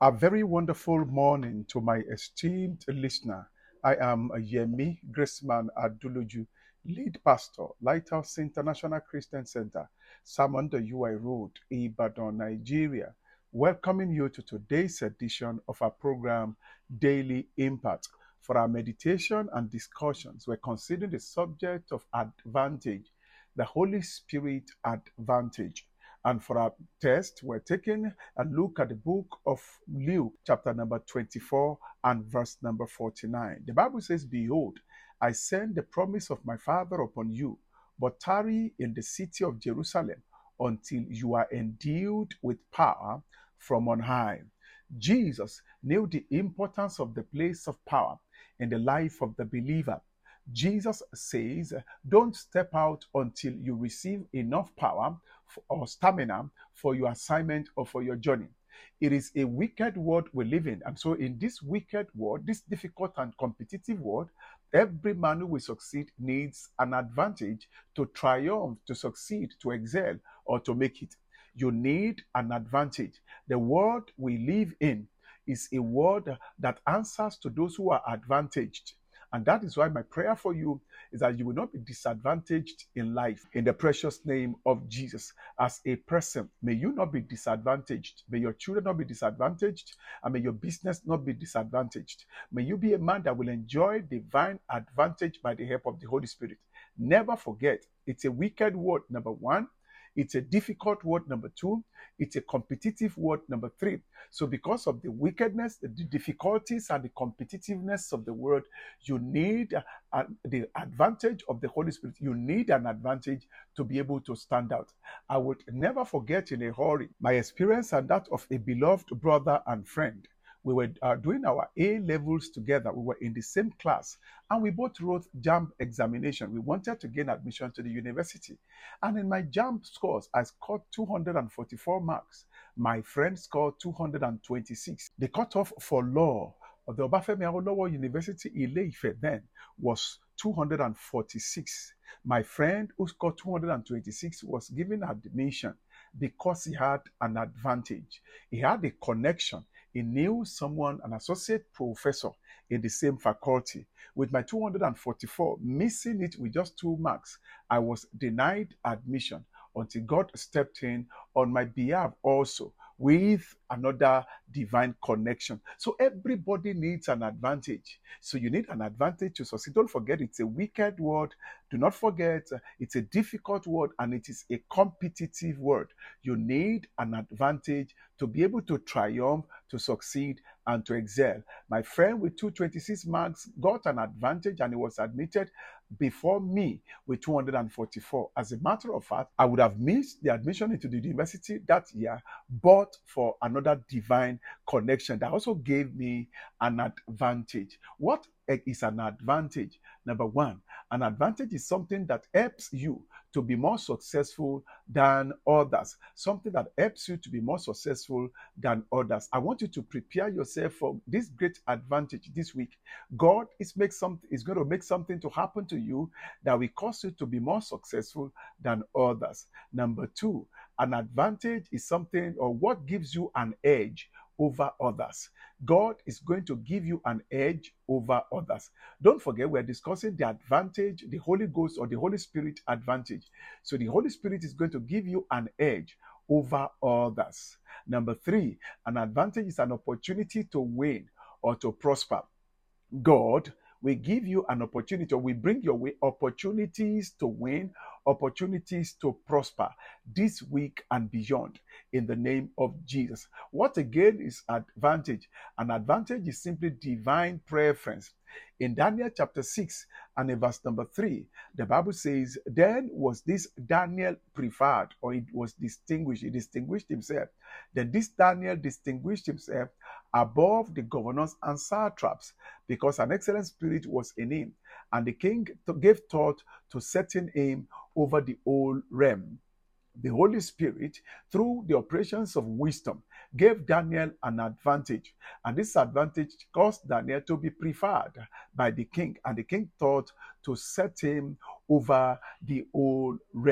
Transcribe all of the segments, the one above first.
A very wonderful morning to my esteemed listener. I am Yemi Graceman Aduluju, lead pastor, Lighthouse International Christian Center, Salmon the UI Road, Ibadan, Nigeria, welcoming you to today's edition of our program, Daily Impact. For our meditation and discussions, we're considering the subject of advantage, the Holy Spirit advantage. And for our test, we're taking a look at the book of Luke, chapter number 24 and verse number 49. The Bible says, "Behold, I send the promise of my Father upon you, but tarry in the city of Jerusalem until you are endued with power from on high." Jesus knew the importance of the place of power in the life of the believer. Jesus says, don't step out until you receive enough power or stamina for your assignment or for your journey. It is a wicked world we live in. And so in this wicked world, this difficult and competitive world, every man who will succeed needs an advantage to triumph, to succeed, to excel, or to make it. You need an advantage. The world we live in is a world that answers to those who are advantaged. And that is why my prayer for you is that you will not be disadvantaged in life. In the precious name of Jesus, as a person, may you not be disadvantaged. May your children not be disadvantaged, and may your business not be disadvantaged. May you be a man that will enjoy divine advantage by the help of the Holy Spirit. Never forget, it's a wicked world, number one. It's a difficult word, number two. It's a competitive word, number three. So because of the wickedness, the difficulties, and the competitiveness of the world, you need the advantage of the Holy Spirit. You need an advantage to be able to stand out. I would never forget in a hurry my experience and that of a beloved brother and friend. We were doing our A levels together. We were in the same class, and we both wrote JAMB examination. We wanted to gain admission to the university. And in my JAMB scores, I scored 244 marks. My friend scored 226. The cutoff for law of the Obafemi Awolowo University Ile-Ife then was 246. My friend who scored 226 was given admission because he had an advantage. He had a connection. He knew someone, an associate professor in the same faculty. With my 244, missing it with just 2 marks, I was denied admission until God stepped in on my behalf also with another divine connection. So everybody needs an advantage. So you need an advantage to succeed. Don't forget, it's a wicked world. Do not forget, it's a difficult world, and it is a competitive world. You need an advantage to be able to triumph, to succeed, and to excel. My friend with 226 marks got an advantage, and he was admitted before me with 244. As a matter of fact, I would have missed the admission into the university that year, but for another divine connection that also gave me an advantage. What is an advantage? Number one, an advantage is something that helps you to be more successful than others. Something that helps you to be more successful than others. I want you to prepare yourself for this great advantage this week. God is going to make something to happen to you that will cause you to be more successful than others. Number two, an advantage is something, or what gives you an edge over others. God is going to give you an edge over others. Don't forget, we're discussing the advantage, the Holy Ghost or the Holy Spirit advantage. So the Holy Spirit is going to give you an edge over others. Number three, an advantage is an opportunity to win or to prosper. God will give you an opportunity, or will bring your way opportunities to win, opportunities to prosper this week and beyond in the name of Jesus. What again is advantage? An advantage is simply divine preference. In Daniel chapter 6 and in verse number 3, the Bible says, then was this Daniel preferred, or it was distinguished. He distinguished himself. Then this Daniel distinguished himself above the governors and satraps, because an excellent spirit was in him, and the king gave thought to setting him over the whole realm. The Holy Spirit, through the operations of wisdom, gave Daniel an advantage. And this advantage caused Daniel to be preferred by the king. And the king thought to set him over the whole realm.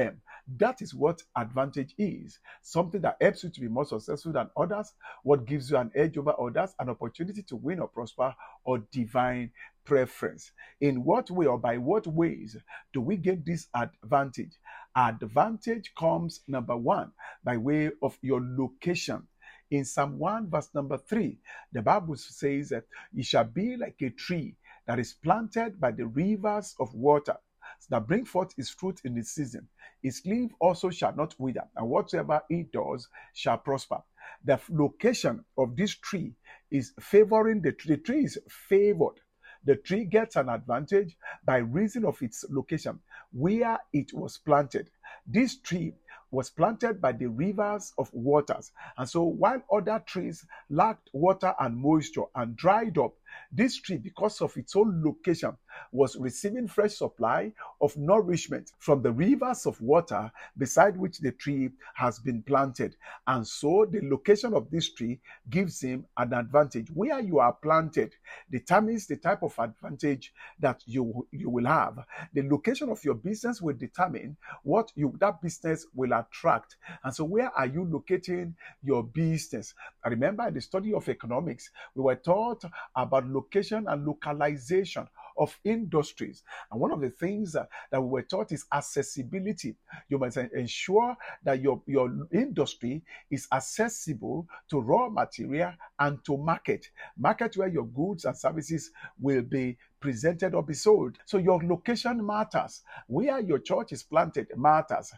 That is what advantage is. Something that helps you to be more successful than others, what gives you an edge over others, an opportunity to win or prosper, or divine preference. In what way or by what ways do we get this advantage? Advantage comes, number one, by way of your location. In Psalm 1, verse number 3, the Bible says that it shall be like a tree that is planted by the rivers of water, that bring forth its fruit in its season. Its leaf also shall not wither, and whatsoever it does shall prosper. The location of this tree is favoring the tree. The tree is favored. The tree gets an advantage by reason of its location, where it was planted. This tree was planted by the rivers of waters. And so while other trees lacked water and moisture and dried up, this tree, because of its own location, was receiving fresh supply of nourishment from the rivers of water beside which the tree has been planted. And so the location of this tree gives him an advantage. Where you are planted determines the type of advantage that you will have. The location of your business will determine what that business will attract. And so where are you locating your business? I remember in the study of economics, we were taught about location and localization of industries. And one of the things that we were taught is accessibility. You must ensure that your industry is accessible to raw material and to market where your goods and services will be presented or be sold. So your location matters. Where your church is planted matters.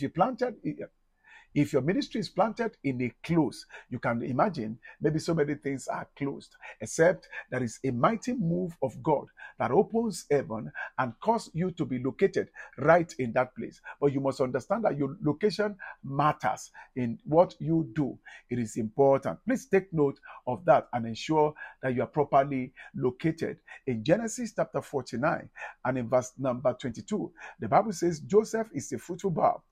If your ministry is planted in a close, you can imagine maybe so many things are closed, except there is a mighty move of God that opens heaven and cause you to be located right in that place. But you must understand that your location matters in what you do. It is important. Please take note of that and ensure that you are properly located. In Genesis chapter 49 and in verse number 22, the Bible says Joseph is a fruitful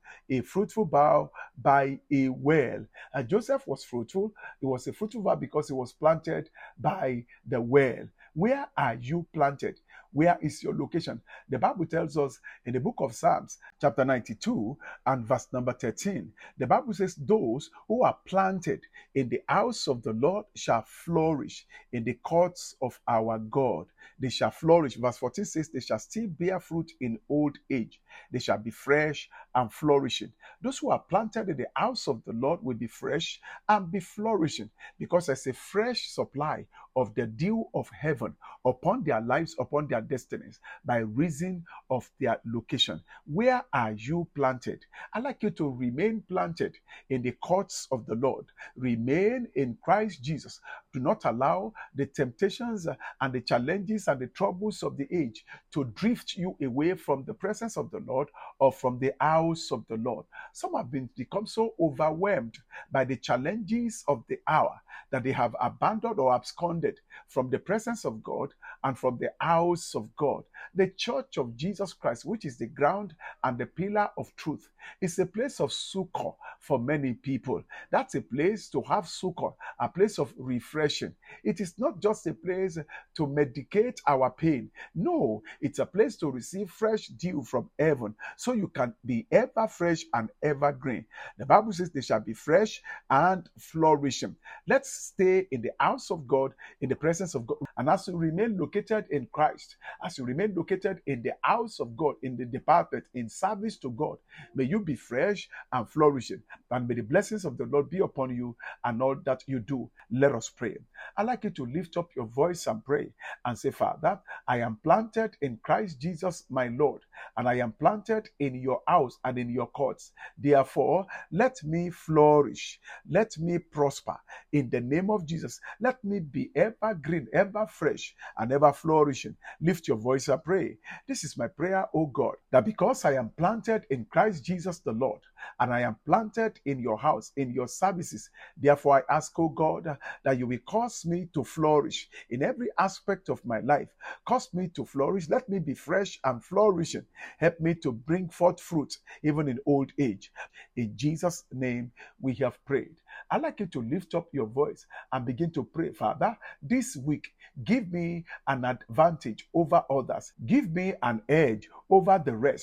bough by a well. And Joseph was fruitful. He was a fruitful bough because he was planted by the well. Where are you planted? Where is your location? The Bible tells us in the book of Psalms, chapter 92 and verse number 13, the Bible says, those who are planted in the house of the Lord shall flourish in the courts of our God. They shall flourish. Verse 14 says, they shall still bear fruit in old age. They shall be fresh and flourishing. Those who are planted in the house of the Lord will be fresh and be flourishing, because there's a fresh supply of the dew of heaven upon their lives, upon their destinies, by reason of their location. Where are you planted? I'd like you to remain planted in the courts of the Lord. Remain in Christ Jesus. Do not allow the temptations and the challenges and the troubles of the age to drift you away from the presence of the Lord or from the house of the Lord. Some have become so overwhelmed by the challenges of the hour that they have abandoned or absconded from the presence of God and from the house of God. The church of Jesus Christ, which is the ground and the pillar of truth, is a place of succor for many people. That's a place to have succor, a place of refreshing. It is not just a place to medicate our pain. No, it's a place to receive fresh dew from heaven, so you can be ever fresh and ever green. The Bible says they shall be fresh and flourishing. Let's stay in the house of God, in the presence of God. And as you remain located in Christ, as you remain located in the house of God, in the department, in service to God, may you be fresh and flourishing. And may the blessings of the Lord be upon you and all that you do. Let us pray. I'd like you to lift up your voice and pray and say, Father, I am planted in Christ Jesus, my Lord, and I am planted in your house and in your courts. Therefore, let me flourish. Let me prosper in the name of Jesus. Let me be ever green, ever fresh, and ever flourishing. Lift your voice and pray. This is my prayer, O God, that because I am planted in Christ Jesus the Lord, and I am planted in your house, in your services, therefore I ask, O God, that you will cause me to flourish in every aspect of my life. Cause me to flourish. Let me be fresh and flourishing. Help me to bring forth fruit even in old age. In Jesus' name we have prayed. I'd like you to lift up your voice and begin to pray. Father, this week, give me an advantage over others. Give me an edge over the rest.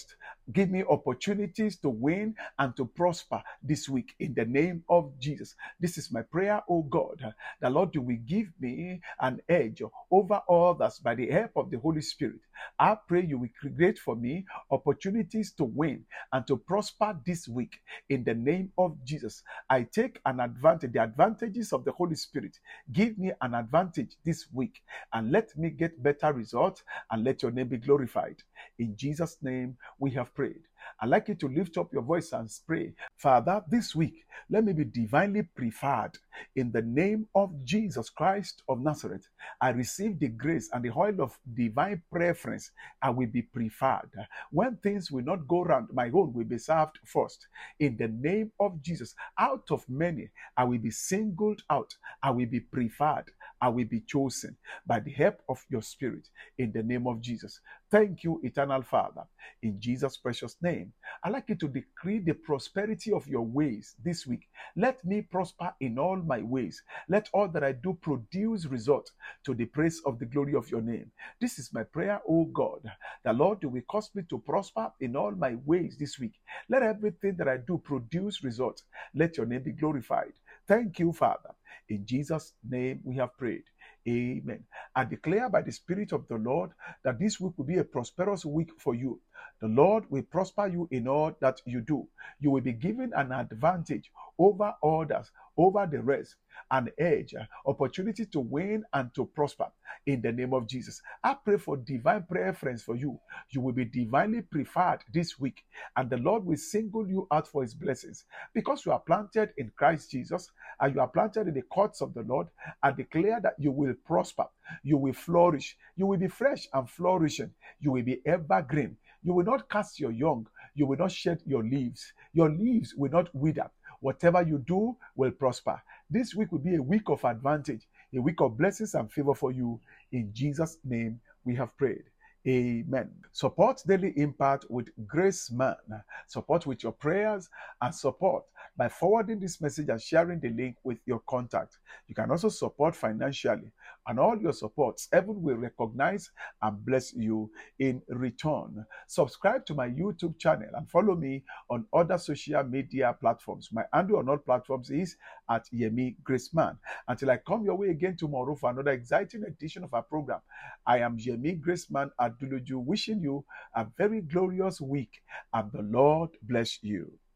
Give me opportunities to win and to prosper this week in the name of Jesus. This is my prayer, oh God. The Lord, you will give me an edge over others by the help of the Holy Spirit. I pray you will create for me opportunities to win and to prosper this week in the name of Jesus. I take an advantage, the advantages of the Holy Spirit. Give me an advantage this week and let me get better results and let your name be glorified. In Jesus' name we have prayed. I'd like you to lift up your voice and pray. Father, this week, let me be divinely preferred in the name of Jesus Christ of Nazareth. I receive the grace and the oil of divine preference. I will be preferred. When things will not go round, my own will be served first. In the name of Jesus, out of many, I will be singled out. I will be preferred. I will be chosen by the help of your Spirit in the name of Jesus. Thank you, eternal Father, in Jesus' precious name. I'd like you to decree the prosperity of your ways this week. Let me prosper in all my ways. Let all that I do produce result to the praise of the glory of your name. This is my prayer, O God. The Lord, you will cause me to prosper in all my ways this week. Let everything that I do produce result. Let your name be glorified. Thank you, Father. In Jesus' name we have prayed. Amen. I declare by the Spirit of the Lord that this week will be a prosperous week for you. The Lord will prosper you in all that you do. You will be given an advantage over others, over the rest, an edge, opportunity to win and to prosper in the name of Jesus. I pray for divine preference for you. You will be divinely preferred this week, and the Lord will single you out for his blessings. Because you are planted in Christ Jesus and you are planted in the courts of the Lord, I declare that you will prosper, you will flourish, you will be fresh and flourishing, you will be evergreen. You will not cast your young, you will not shed your leaves will not wither. Whatever you do will prosper. This week will be a week of advantage, a week of blessings and favor for you. In Jesus' name we have prayed. Amen. Support Daily Impact with Grace Man. Support with your prayers and support by forwarding this message and sharing the link with your contact. You can also support financially, and all your supports, heaven will recognize and bless you in return. Subscribe to my YouTube channel and follow me on other social media platforms. My handle on all platforms is at Yemi Grace Man. Until I come your way again tomorrow for another exciting edition of our program, I am Yemi Grace Man Aduluju, wishing you a very glorious week, and the Lord bless you.